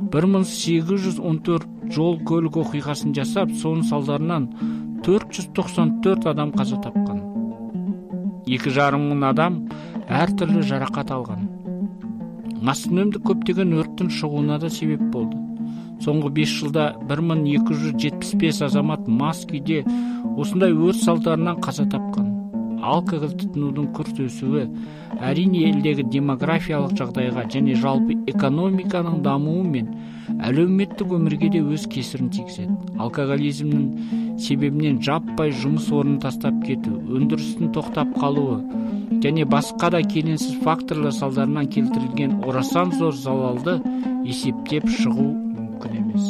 1814 жол көлік оқиғасын жасап, соның салдарынан 494 адам қаза тапқан. 2,5 мың адам әртүрлі жарақат алған. Маскүнемдік көптеген өрттің шығуына да себеп болды. Соңғы 5 жылда 1275 азамат мас күйде осындай өрт салдарынан қаза тапқан. Алкоголь тұтынудың күрт өсуі әрине елдегі демографиялық жағдайға және жалпы экономиканың дамуы мен әлеуметтік өмірге де өз кесірін тигізеді. Алкоголизмнің себебінен жаппай жұмыс орнын тастап кету, өндірістің тоқтап қалуы және басқа да келеңсіз факторлар салдарынан келтірілген орасан зор залалды есептеп шығу мүмкін емес.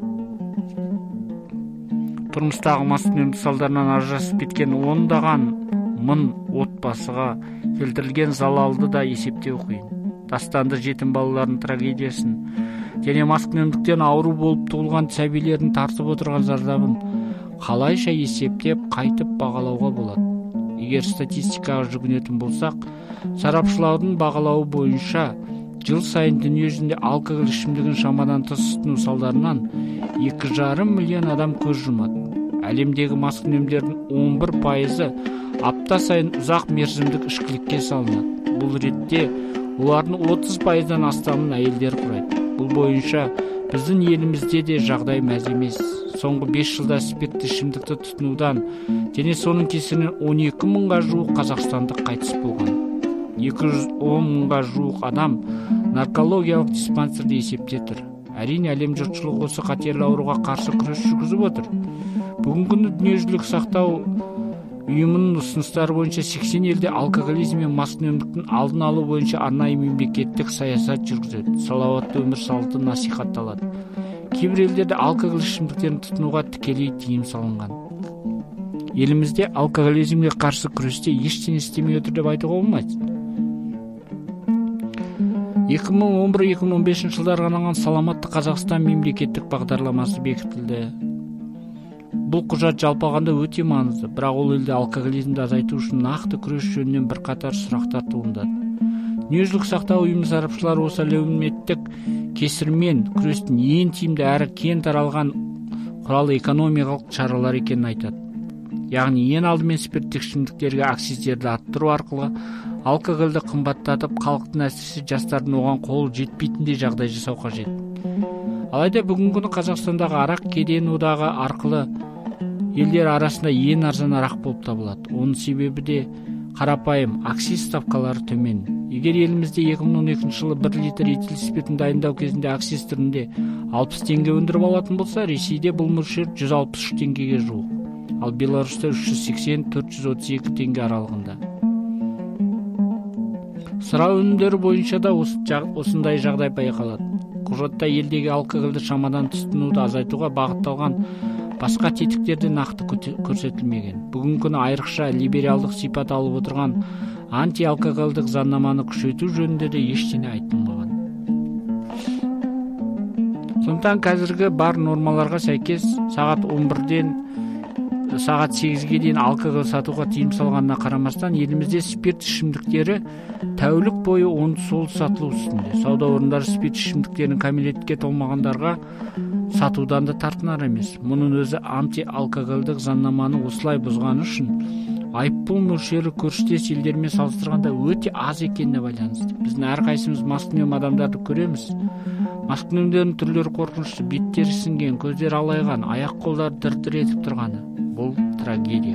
Тұрмыстағы маскүнемдік салдарынан ажырасып кеткен ондаған мың отбасыға келтірілген залалды да есептеу қиын. Тастанды жетім балалардың трагедиясын және маскүнемдіктен ауру болып туылған сәбилердің тартып отырған зардабын қалайша есептеп қайтып бағалауға болады. Эгер статистикага жүгүнөтүн болсак, сарапчылардын багалауы боюнча жыл сайын дүнүйө жүзүндө алкоголь ичимдигин шамадан тыш тутунуу салдарынан 2,5 миллион адам көз жумат. Әлемдеги маскүнөмдөрдүн 11% апта сайын узак мерзимдик ишкиликке салынат. Бул ретте улардын 30%дан астамын айылдар курайт. Бул боюнча биздин элимизде де жагдай маз эмес. Соңку 5 жылда спирттүү ичимдикти тутунуудан және сонун кесиринен 12 мыңга жуук казакстандык кайтыс болгон. 210 мыңга жуук адам наркологиялык диспансерде эсептетир. Әрине, әлем жұртшылығы осы қатерлі ауруға қарсы күрес жүргізіп отыр. Бүгінгі күні дүниежүзілік сақтау ұйымының ұсыныстары бойынша 80 елде алкоголизм мен маскүнемдіктің алдын алу бойынша арнайы мемлекеттік саясат жүргізіледі. Салауатты өмір салты насихатталады. Кейбір елдерде алкоголь ішімдіктерін тұтынуға тікелей тыйым салынған. Елімізде алкоголизмге қарсы күресте ештеңе істемей отыр деп айтуға болмайды. 2011-2015 жылдарға арналған саламатты Қазақстан мемлекеттік бағдарламасы бекітілді. Бұл құжат жалпы алғанда өте маңызды, бірақ ол елде алкоголизмді азайту үшін нақты күрес жөнінен бірқатар сұрақтар туындады. Дүниежүзілік сақтау ұйымы сарапшылары осы әлеуметтік кесірмен күрестің ең тиімді әрі кең таралған құралы экономикалық шаралар екенін айтады. Яғни ең алдымен спирттік ішімдіктерге акциздерді арттыру арқылы алкогольді қымбаттатып, халықтың әсіресе жастардың оған қолы жетпейтіндей жағдай жасау қажет. Алайда бүгінгі күні Қазақстандағы арақ кеден одағы арқылы елдер арасында ең арзан арақ болып табылады. Оның себебі де қарапайым, акциз ставкалары төмен. Егер елімізде 2012 жылы 1 литр этил спиртін дайындау кезінде акциз түрінде 60 теңге өндіріп алатын болса, Ресейде бұл мөлшер 163 теңгеге жуық. Ал Беларусьта 380-432 теңге аралығында. Сыра өнімдері бойынша да осындай жағдай байқалады. Құжатта елдегі алкогольді шамадан тұтынуды азайтуға бағытталған басқа тетіктерде нақты көрсетілмеген. Бүгінгі күні айрықша либералдық сипат алып отырған антиалкогольдік заңнаманы күшейту жөнінде де ештеңе айтылмаған. Сондықтан қазіргі бар нормаларға сәйкес сағат 11-ден сағат 8-ге дейін алкоголь сатуға тыйым салғанына қарамастан, елімізде спирт ішімдіктері тәулік бойы сол сатылу үстінде. Сауда орындары спирт ішімдіктерін кәмелетке толмағандарға сатудан да тартынар емес. Мұның өзі антиалкогольдік заңнаманы осылай бұзғаны үшін айыппұл мөлшері көршілес елдермен салыстырғанда өте аз екеніне байланысты. Біздің әрқайсымыз маскүнем адамдарды көреміз. Маскүнемдердің түрлері қорқынышты, беттері сінген, көздері алайған, аяқ қолдары дір-дір етіп тұрғаны. Бұл трагедия.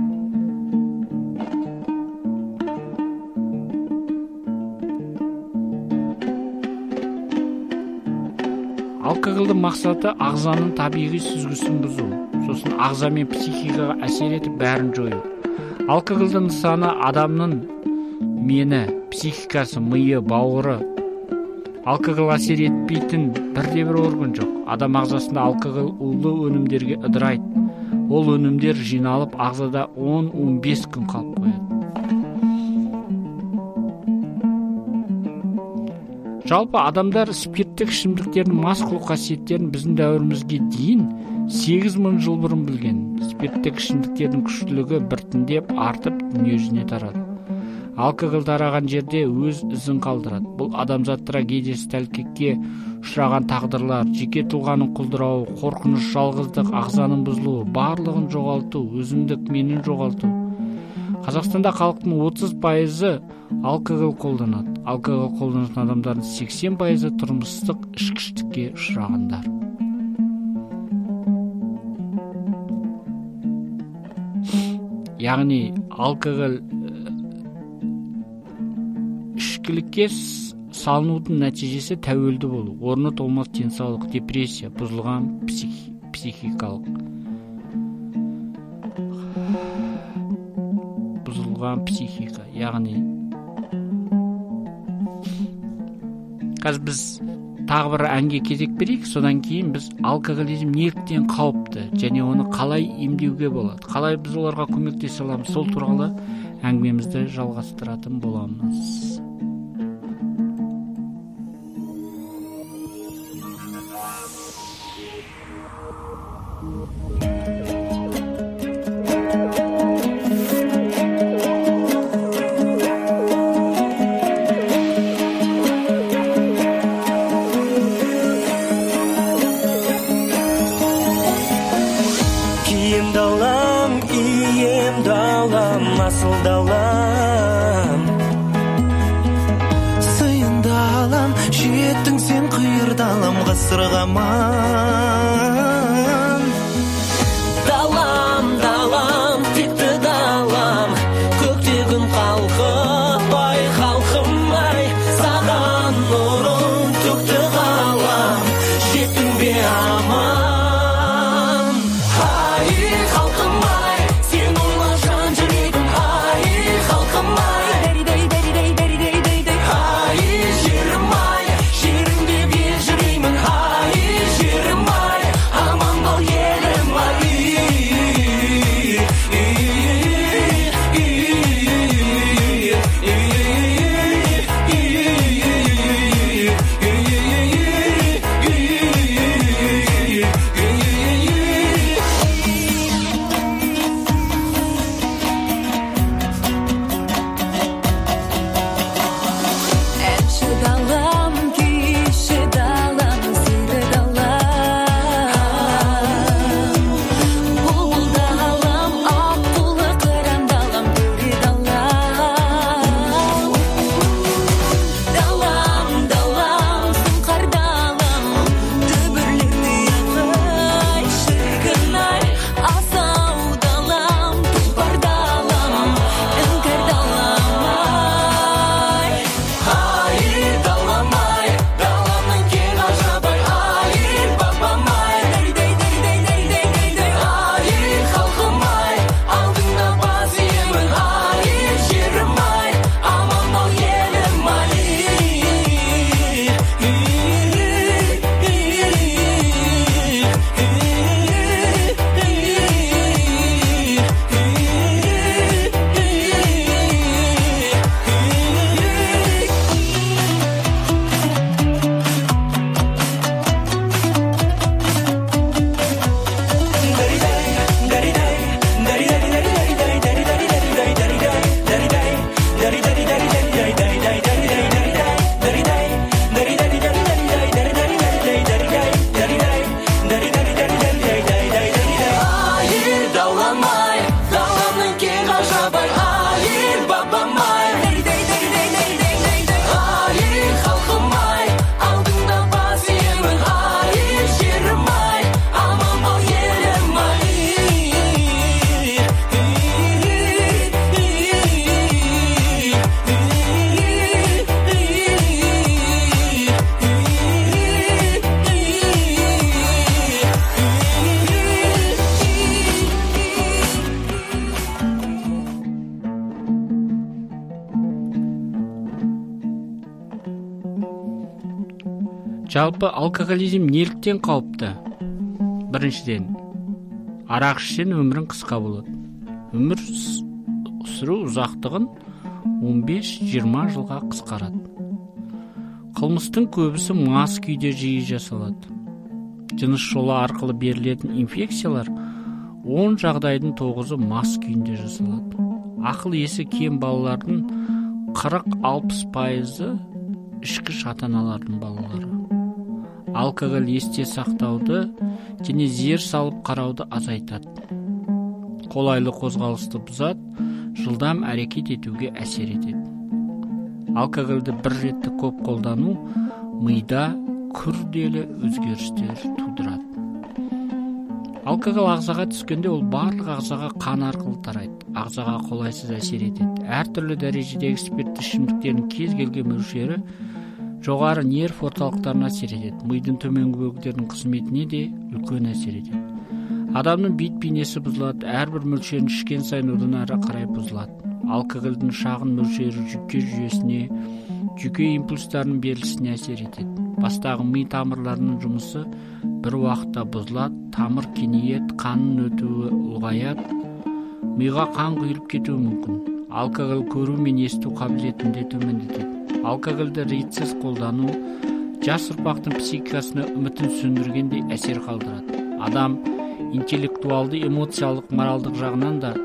Алкогольдің мақсаты ағзаның табиғи сүзгісін бұзу, сосын ағза мен психикаға әсер етіп бәрін жою. Алкогольдің нысаны адамның мені, психикасы, миы, бауыры. Алкоголь әсер етпейтін бірде-бір орган жоқ. Адам ағзасында алкоголь улы өнімдерге ыдырайды. Ол өнімдер жиналып ағзада 10-15 күн қалып қояды. Жалпы адамдар спирттік ішімдіктердің мас қылу қасиеттерін біздің дәуірімізге дейін 8000 жыл бұрын білген. Спирттік ішімдіктердің күштілігі біртіндеп артып дүние жүзіне тарады. Алкоголь тараған жерде өз ізін қалдырады. Бұл адамзат трагедиясы, тәлкекке ұшыраған тағдырлар, жеке тұлғаның құлдырауы, қорқыныш, жалғыздық, ағзаның бұзылуы, барлығын жоғалту, өзіндік менін жоғалту. Қазақстанда халықтың 30% алкоголь қолданады. Алкоголь қолданатын адамдардың 80% тұрмыстық ішкіштікке ұшырағандар. Яғни алкоголь ішкілікке салынудың нәтижесі тәуелді болу, орны толмас денсаулық, депрессия, бұзылған психика. Яғни қазір біз тағы бір әнге кезек берейік, содан кейін біз алкоголизм неліктен қауіпті және оны қалай емдеуге болады, қалай біз оларға көмектесе аламыз, сол туралы әңгімемізді жалғастыратын боламыз. сырғаман. Далам, далам, текті далам, көкте күн қалқып, ай халқым ай, саған нұрын төкті қалам, жеттің бе аман. Ай халқым ай, сен ойлап жан жүрегім, ай халқым ай, ай жерім ай, жеріңде бел жүремін, ай жерім ай, аман бол елім ай. Әнші далам, күйші далам, сері далам, бұлбұл далам, аққулы қыран далам, төре далам. Далам, далам, сұңқар далам, дүбірлерді ай шіркін ай, асау далам, тұлпар далам, іңкәр далам ай. Ай далам ай, даламның кең ғажап ай, ай бабам ай, ай халқым ай, алдыңда бас иемін, ай жерім ай, аман бол елім ай. Ай далам ай, даламның кең ғажап ай, ай бабам ай, ай халқым ай, алдыңда бас иемін, ай жерім ай, аман бол елім ай. Жалпы алкоголизм неліктен қауіпті? Біріншіден, арақ ішсең өмірің қысқа болады. Өмір сүру ұзақтығын 15-20 жылға қысқарады. Қылмыстың көбісі мас күйде жиі жасалады. Жыныс жолы арқылы берілетін инфекциялар 10 жағдайдың 9-ы мас күйінде жасалады. Ақыл есі кем балалардың 40-60% ішкі шатаналардың балалары. Алкоголь есте сақтауды және зер салып қарауды азайтады. Қолайлы қозғалысты бұзады, жылдам әрекет етуге әсер етеді. Алкогольді бір ретті көп қолдану мида күрделі өзгерістер тудырады. Алкоголь ағзаға түскенде ол барлық ағзаға қан арқылы тарайды. Ағзаға қолайсыз әсер етеді. Әртүрлі дәрежедегі спиртті ішімдіктердің кез келген мөлшері жоғары нерв орталықтарына әсер етеді. Мидың төменгі бөліктерінің қызметіне де үлкен әсер етеді. Адамның бет бейнесі бұзылады, әрбір мөлшерін ішкен сайын одан әрі қарай бұзылады. Алкогольдің шағын мөлшері жүйке жүйесіне, жүйке импульстарының берілісіне әсер етеді. Бастағы ми тамырларының жұмысы бір уақытта бұзылады, тамыр кеңейеді, қанның өтуі ұлғаяды, миға қан құйылып кетуі мүмкін. Алкоголь көру мен есту қабілетін де төмендетеді. Алкогольді ретсіз қолдану жас ұрпақтың психикасына үмітін сөндіргендей әсер қалдырады. Адам интеллектуалды, эмоциялық, моралдық жағынан да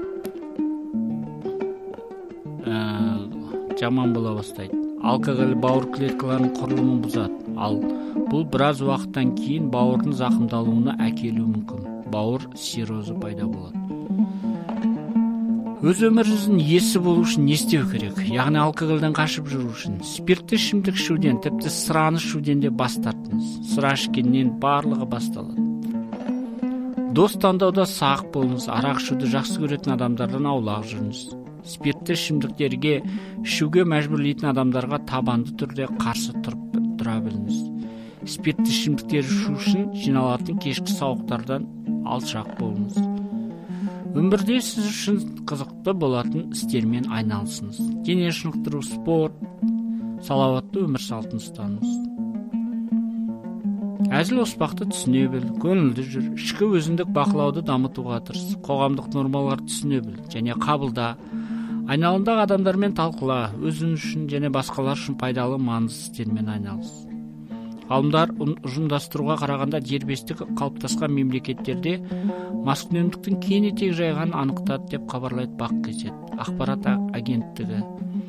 жаман бола бастайды. Алкоголь бауыр клеткаларының құрылымын бұзады. Ал бұл біраз уақыттан кейін бауырдың зақымдалуына әкелуі мүмкін. Бауыр циррозы пайда болады. Өз өміріңіздің иесі болу үшін не істеу керек? Яғни алкогольден қашып жүру үшін спиртті ішімдік ішуден, тіпті сыраны ішуден де бас тартыңыз. Сыра ішкеннен барлығы басталады. Дос таңдауда сақ болыңыз, арақ ішуді жақсы көретін адамдардан аулақ жүріңіз. Спиртті ішімдіктерге ішуге мәжбүрлейтін адамдарға табанды түрде қарсы тұра біліңіз. Спиртті ішімдіктер ішу үшін жиналатын кешкі сауықтардан алшақ болыңыз. Өмірде сіз үшін қызықты болатын істермен айналысыңыз. Дене шынықтыру, спорт, салауатты өмір салтын ұстаныңыз. Әзіл оспақты түсіне біл, көңілді жүр, ішкі өзіндік бақылауды дамытуға тырыс, қоғамдық нормаларды түсіне біл және қабылда. Айналаңдағы адамдармен талқыла, өзің үшін және басқалар үшін пайдалы маңызды істермен айналыс. Ғалымдар ұжымдастыруға қарағанда дербестік қалыптасқан мемлекеттерде маскүнемдіктің кең етек жайғанын анықтады деп хабарлайды Бақ-Кесет ақпарат агенттігі.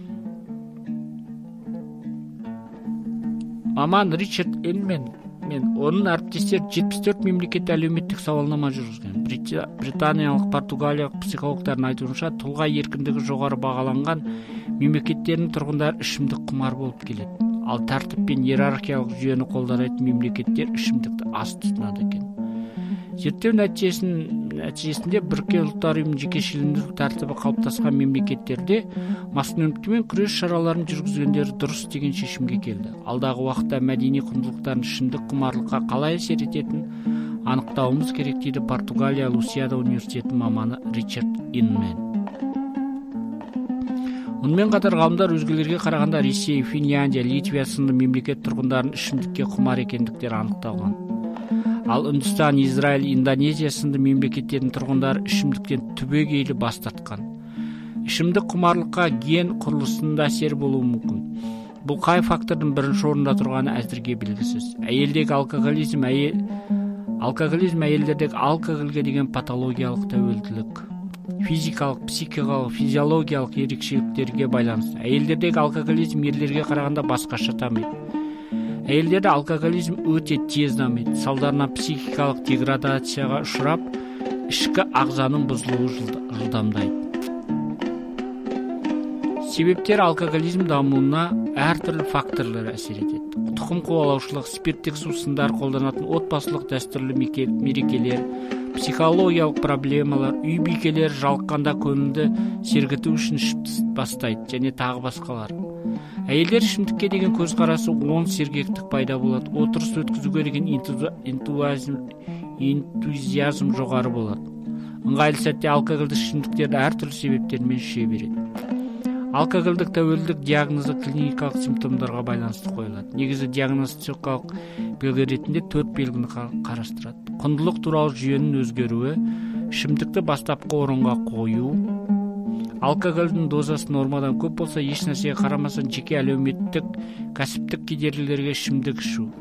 Маман Ричард Энмен мен оның әріптестері 74 мемлекетте әлеуметтік сауалнама жүргізген. Британиялық, португалиялық психологтардың айтуынша, тұлға еркіндігі жоғары бағаланған мемлекеттердің тұрғындары ішімдік құмар болып келеді. Ал тәртіп пен иерархиялық жүйені қолданатын мемлекеттер ішімдікті аз тұтынады екен. Зерттеу нәтижесінде Біріккен ұлттар ұйымының жекешелендіру тәртібі қалыптасқан мемлекеттерде маскүнемдікпен күрес шараларын жүргізгендері дұрыс деген шешімге келді. Алдағы уақытта мәдени құндылықтардың ішімдік құмарлыққа қалай әсер ететінін анықтауымыз керек дейді Португалия Лусиада университетінің маманы Ричард Инмен. Онымен қатар ғалымдар өзгелерге қарағанда Ресей, Финляндия, Литвия сынды мемлекет тұрғындарын ішімдікке құмар екендіктері анықталған. Ал Үндістан, Израиль, Индонезия сынды мемлекеттердің тұрғындары ішімдіктен түбегейлі бас тартқан. Ішімдік құмарлыққа ген құрылысында әсер болуы мүмкін. Бұл қай фактордың бірінші орында тұрғаны әзірге белгісіз. Әйелдегі алкоголизм әйелдердегі алкогольге деген патологиялық тәуелділік. Физикалық, психикалық, физиологиялық ерекшеліктерге байланысты. Әйелдердегі алкоголизм ерлерге қарағанда басқаша дамиды. Әйелдерде алкоголизм өте тез дамиды. Салдарынан психикалық деградацияға ұшырап, ішкі ағзаның бұзылуы жылдамдайды. Себептер алкоголизм дамуына әртүрлі факторлар әсер етеді. Тұқым қуалаушылық, спирттік сусындар қолданатын отбасылық дәстүрлі мерекелер, психологиялық проблемалар, үй бикелер жалыққанда көңілді сергіту үшін ішіп бастайды және тағы басқалар. Әйелдер ішімдікке деген көзқарасы оң сергектік пайда болады. Отырыс өткізуге деген энтузиазм жоғары болады. Ыңғайлы сәтте алкогольді ішімдіктерді әртүрлі себептермен іше береді. Алкогольдік тәуелділік диагнозы клиникалық симптомдарға байланысты қойылады. Негізі диагностикалық белгі ретінде 4 белгіні қарастырады. Құндылық туралы жүйенің өзгеруі, ішімдікті бастапқы орынға қою, алкогольдің дозасы нормадан көп болса, еш нәрсеге қарамастан жеке әлеуметтік, кәсіптік кедергілерге ішімдік ішу.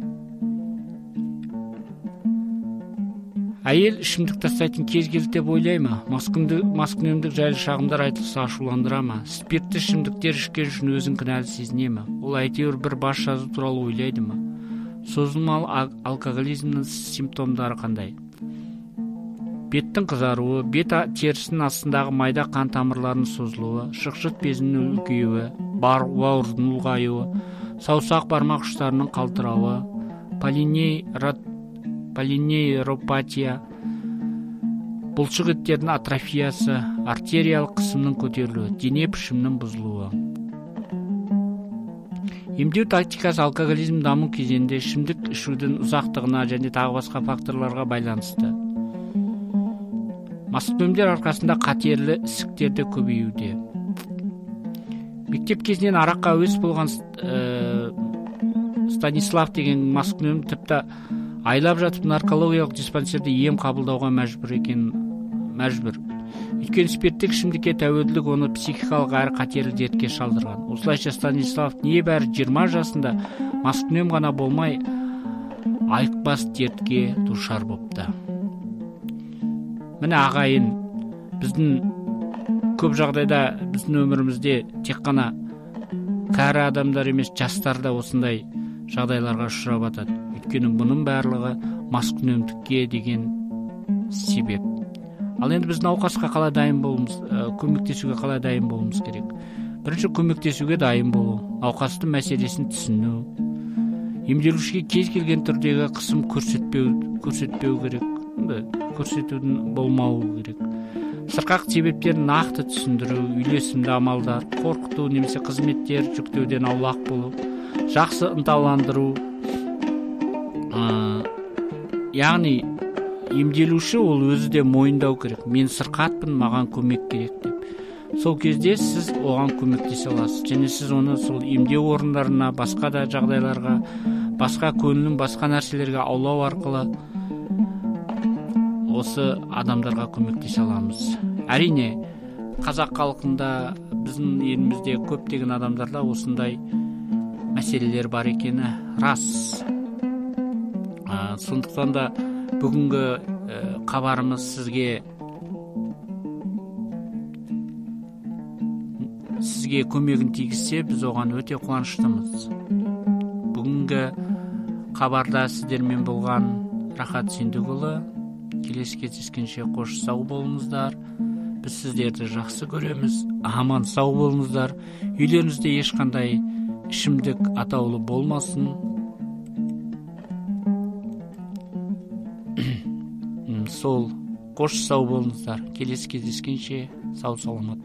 Әйел ішімдік тастайтын кез келді деп ойлай ма? Маскүнемдік жайлы шағымдар айтылса ашуландыра ма? Спиртті ішімдіктер ішкен үшін өзін кінәлі сезіне ме? Ол әйтеуір бір бас жазу туралы ойлайды ма? Созылмалы алкоголизмнің симптомдары қандай? Беттің қызаруы, бет терісінің астындағы майда қан тамырларының созылуы, шықшыт безінің үлкеюі, бауырдың ұлғаюы, саусақ бармақ ұштарының қалтырауы, полинейропатия, бұлшық еттердің атрофиясы, артериялық қысымның көтерілуі, дене пішімінің бұзылуы. Емдеу тактикасы алкоголизм даму кезеңінде ішімдік ішудің ұзақтығына және тағы басқа факторларға байланысты. Маскүнемдер арқасында қатерлі ісіктерді көбеюде. Мектеп кезінен араққа әуес болған Станислав деген маскүнем тіпті айлап жатып наркологиялық диспансерде ем қабылдауға мәжбүр. Өйткені спирттік ішімдікке тәуелділік оны психикалық әрі қатерлі дертке шалдырған. Осылайша Станислав небәрі 20 жасында маскүнем ғана болмай, айықпас дертке душар бопты. Міне ағайын, біздің көп жағдайда біздің өмірімізде тек қана кәрі адамдар емес, жастар да осындай жағдайларға ұшырап жатады. Өйткені бұның барлығы маскүнемдікке деген себеп. Ал енді біз науқасқа қалай дайын болуымыз, көмектесуге қалай дайын болуымыз керек? Бірінші, көмектесуге дайын болу, науқастың мәселесін түсіну, емделушіге кез келген түрдегі қысым көрсетпеу керек, көрсетудің болмауы керек. Сырқақ себептерін нақты түсіндіру, үйлесімді амалдар, қорқыту немесе қызметтер жүктеуден аулақ болу, жақсы ынталандыру. Яғни емделуші ол өзі де мойындау керек. Мен сырқатпын, маған көмек керек деп. Сол кезде сіз оған көмектесе аласыз. Және сіз оны сол емдеу орындарына, басқа да жағдайларға, басқа көңілін, басқа нәрселерге аулау арқылы осы адамдарға көмектесе аламыз. Әрине, қазақ халқында, біздің елімізде көптеген адамдарда осындай мәселелер бар екені рас. Сондықтан да бүгінгі хабарымыз сізге көмегін тигізсе, біз оған өте қуаныштымыз. Бүгінгі хабарда сіздермен болған Рахат Сендікұлы. Келесі кездескенше қош сау болыңыздар. Біз сіздерді жақсы көреміз. Аман сау болыңыздар. Үйлеріңізде ешқандай ішімдік атаулы болмасын. Сол қош сау болыңыздар. Келесі кездескенше сау саламат